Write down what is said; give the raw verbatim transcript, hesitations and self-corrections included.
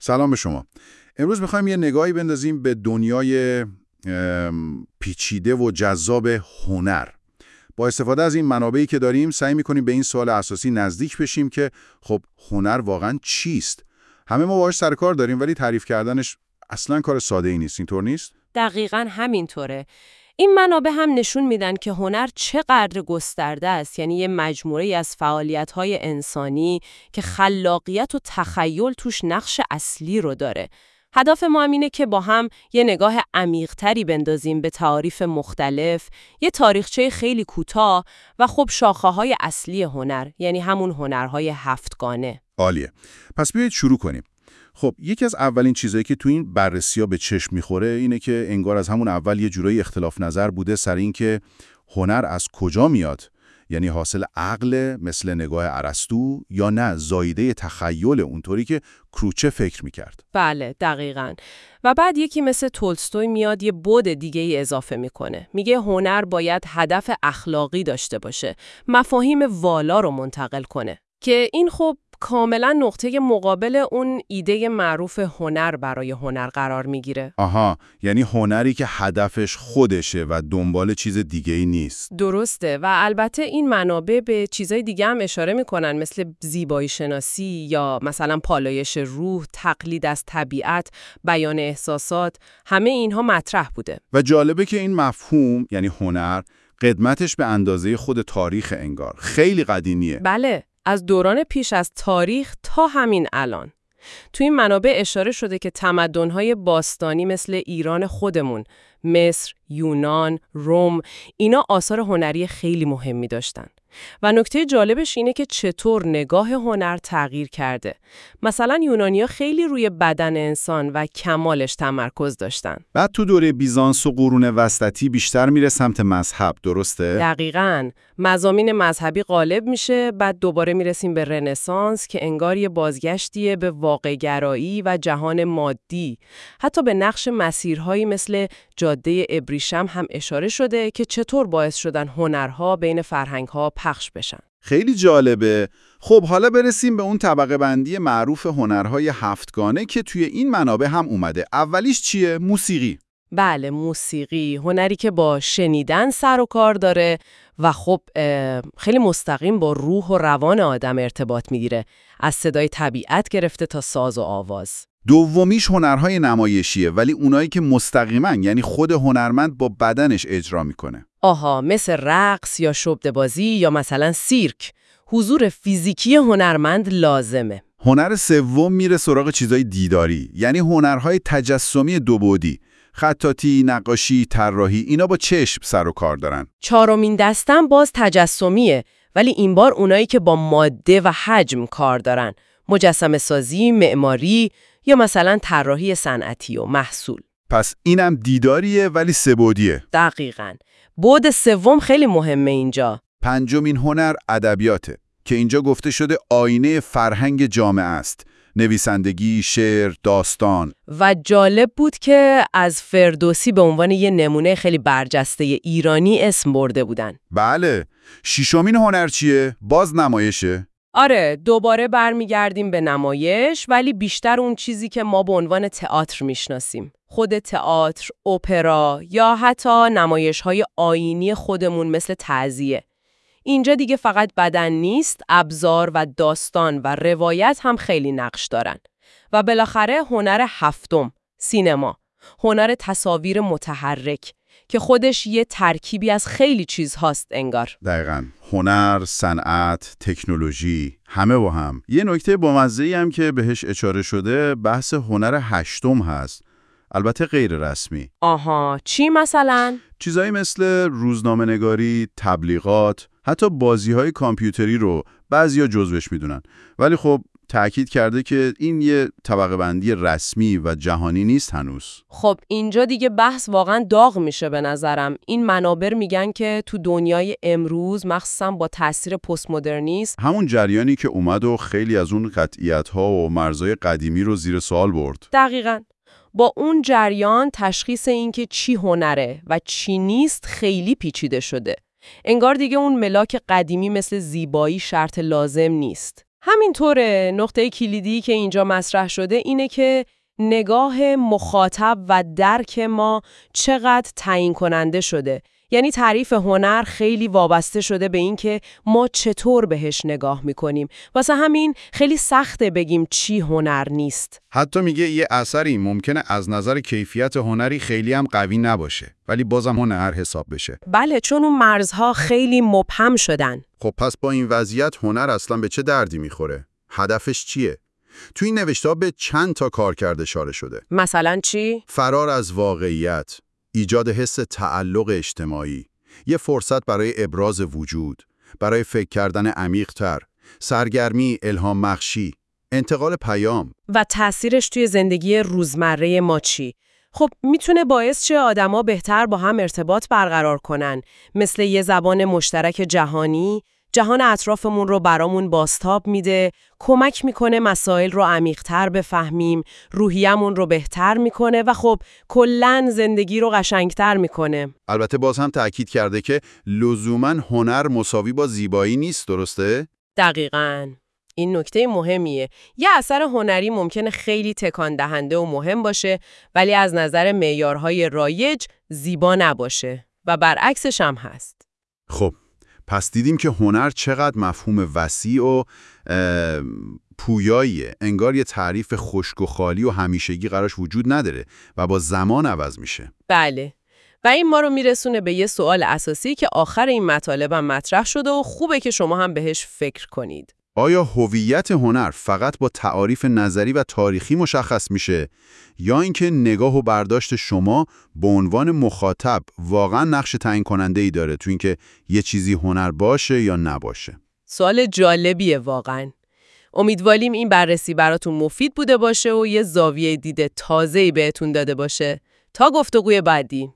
سلام به شما. امروز میخوایم یه نگاهی بندازیم به دنیای پیچیده و جذاب هنر. با استفاده از این منابعی که داریم سعی میکنیم به این سوال اساسی نزدیک بشیم که خب هنر واقعا چیست؟ همه ما باهاش سر کار داریم ولی تعریف کردنش اصلا کار ساده ای نیست. اینطور نیست؟ دقیقاً همینطوره. این منابع هم نشون میدن که هنر چقدر گسترده است، یعنی یه مجموعه از فعالیت‌های انسانی که خلاقیت و تخیل توش نقش اصلی رو داره. هدف ما هم اینه که با هم یه نگاه عمیق‌تری بندازیم به تعاریف مختلف، یه تاریخچه خیلی کوتاه و خب شاخه‌های اصلی هنر، یعنی همون هنرهای هفتگانه. عالیه. پس بیایید شروع کنیم. خب یکی از اولین چیزایی که تو این بررسی‌ها به چشم می‌خوره اینه که انگار از همون اول یه جورایی اختلاف نظر بوده سر این که هنر از کجا میاد، یعنی حاصل عقل مثل نگاه ارسطو یا نه زایده تخیل اونطوری که کروچه فکر می‌کرد. بله دقیقاً. و بعد یکی مثل تولستوی میاد یه بعد دیگه ای اضافه میکنه. میگه هنر باید هدف اخلاقی داشته باشه، مفاهیم والا رو منتقل کنه. که این خب کاملا نقطه مقابل اون ایده معروف هنر برای هنر قرار میگیره. آها، یعنی هنری که هدفش خودشه و دنبال چیز دیگه‌ای نیست. درسته. و البته این منابع به چیزای دیگه هم اشاره میکنن، مثل زیبایی شناسی یا مثلا پالایش روح، تقلید از طبیعت، بیان احساسات، همه اینها مطرح بوده. و جالبه که این مفهوم یعنی هنر قدمتش به اندازه خود تاریخ انگار خیلی قدیمیه. بله، از دوران پیش از تاریخ تا همین الان. تو این منابع اشاره شده که تمدن‌های باستانی مثل ایران خودمون، مصر، یونان، روم، اینا آثار هنری خیلی مهمی داشتن. و نکته جالبش اینه که چطور نگاه هنر تغییر کرده. مثلا یونانی‌ها خیلی روی بدن انسان و کمالش تمرکز داشتن. بعد تو دوره بیزانس و قرون وسطی بیشتر میره سمت مذهب، درسته؟ دقیقاً. مضامین مذهبی غالب میشه، بعد دوباره میرسیم به رنسانس که انگار یه بازگشتیه به واقع‌گرایی و جهان مادی. حتی به نقش مسیرهایی مثل جاده ابریشم هم اشاره شده که چطور باعث شدن هنرها بین فرهنگ‌ها پخش بشن. خیلی جالبه. خب حالا برسیم به اون طبقه بندی معروف هنرهای هفتگانه که توی این منابع هم اومده. اولیش چیه؟ موسیقی. بله، موسیقی، هنری که با شنیدن سر و کار داره و خب خیلی مستقیم با روح و روان آدم ارتباط میگیره، از صدای طبیعت گرفته تا ساز و آواز. دومیش هنرهای نمایشیه، ولی اونایی که مستقیما یعنی خود هنرمند با بدنش اجرا میکنه. آها، مثل رقص یا شبده‌بازی یا مثلا سیرک. حضور فیزیکی هنرمند لازمه. هنر سوم میره سراغ چیزای دیداری، یعنی هنرهای تجسمی دوبعدی. خطاطی، نقاشی، طراحی، اینا با چشم سر و کار دارن. چهارمین دستم باز تجسمیه، ولی این بار اونایی که با ماده و حجم کار دارن. مجسمه سازی، معماری یا مثلا طراحی صنعتی و محصول. پس اینم دیداریه ولی سه‌بعدیه. دقیقاً. بعد سوم خیلی مهمه اینجا. پنجمین هنر ادبیاته که اینجا گفته شده آینه فرهنگ جامعه است. نویسندگی، شعر، داستان. و جالب بود که از فردوسی به عنوان یه نمونه خیلی برجسته ایرانی اسم برده بودن. بله. ششمین هنر چیه؟ باز نمایشه. آره، دوباره برمیگردیم به نمایش، ولی بیشتر اون چیزی که ما به عنوان تئاتر میشناسیم. خود تئاتر، اپرا یا حتی نمایش‌های آیینی خودمون مثل تعزیه. اینجا دیگه فقط بدن نیست، ابزار و داستان و روایت هم خیلی نقش دارن. و بالاخره هنر هفتم، سینما. هنر تصاویر متحرک که خودش یه ترکیبی از خیلی چیز هاست انگار. دقیقاً. هنر، صنعت، تکنولوژی، همه با هم. یه نکته بامزه‌ای هم که بهش اشاره شده بحث هنر هشتم هست. البته غیر رسمی. آها، چی مثلا؟ چیزایی مثل روزنامه‌نگاری، تبلیغات، حتی بازی‌های کامپیوتری رو بعضیا جزوش میدونن. ولی خب تأکید کرده که این یه طبقه بندی رسمی و جهانی نیست هنوز. خب اینجا دیگه بحث واقعا داغ میشه به نظرم. این منابر میگن که تو دنیای امروز مخصوصا با تاثیر پست مدرنیسم، همون جریانی که اومد و خیلی از اون قطعیت‌ها و مرزهای قدیمی رو زیر سوال برد. دقیقاً. با اون جریان تشخیص این که چی هنره و چی نیست خیلی پیچیده شده. انگار دیگه اون ملاک قدیمی مثل زیبایی شرط لازم نیست. همینطوره. نقطه کلیدی که اینجا مطرح شده اینه که نگاه مخاطب و درک ما چقدر تعیین کننده شده. یعنی تعریف هنر خیلی وابسته شده به این که ما چطور بهش نگاه میکنیم. واسه همین خیلی سخته بگیم چی هنر نیست. حتی میگه یه اثری ممکنه از نظر کیفیت هنری خیلی هم قوی نباشه، ولی بازم هنر حساب بشه. بله، چون اون مرزها خیلی مبهم شدن. خب پس با این وضعیت هنر اصلا به چه دردی میخوره؟ هدفش چیه؟ توی این نوشته‌ها به چند تا کارکرد اشاره شده. مثلا چی؟ فرار از واقعیت، ایجاد حس تعلق اجتماعی، یه فرصت برای ابراز وجود، برای فکر کردن عمیق‌تر، سرگرمی، الهام بخشی، انتقال پیام. و تأثیرش توی زندگی روزمره ما چی؟ خب میتونه باعث چه آدما بهتر با هم ارتباط برقرار کنن، مثل یه زبان مشترک جهانی. جهان اطرافمون رو برامون بازتاب میده، کمک میکنه مسائل رو عمیق‌تر بفهمیم، روحیه‌مون رو بهتر میکنه و خب کلاً زندگی رو قشنگتر میکنه. البته باز هم تأکید کرده که لزوماً هنر مساوی با زیبایی نیست، درسته؟ دقیقاً. این نکته مهمیه. یه اثر هنری ممکنه خیلی تکان دهنده و مهم باشه، ولی از نظر معیارهای رایج زیبا نباشه و برعکسش هم هست. خب پس دیدیم که هنر چقدر مفهوم وسیع و پویاییه. انگار یه تعریف خشک و خالی و همیشگی قراش وجود نداره و با زمان عوض میشه. بله. و این ما رو میرسونه به یه سوال اساسی که آخر این مطالب هم مطرح شده و خوبه که شما هم بهش فکر کنید. آیا هویت هنر فقط با تعاریف نظری و تاریخی مشخص میشه یا اینکه نگاه و برداشت شما به عنوان مخاطب واقعا نقش تعیین کننده ای داره تو اینکه یه چیزی هنر باشه یا نباشه؟ سوال جالبیه واقعا. امیدواریم این بررسی براتون مفید بوده باشه و یه زاویه دید تازه‌ای بهتون داده باشه. تا گفتگوی بعدی.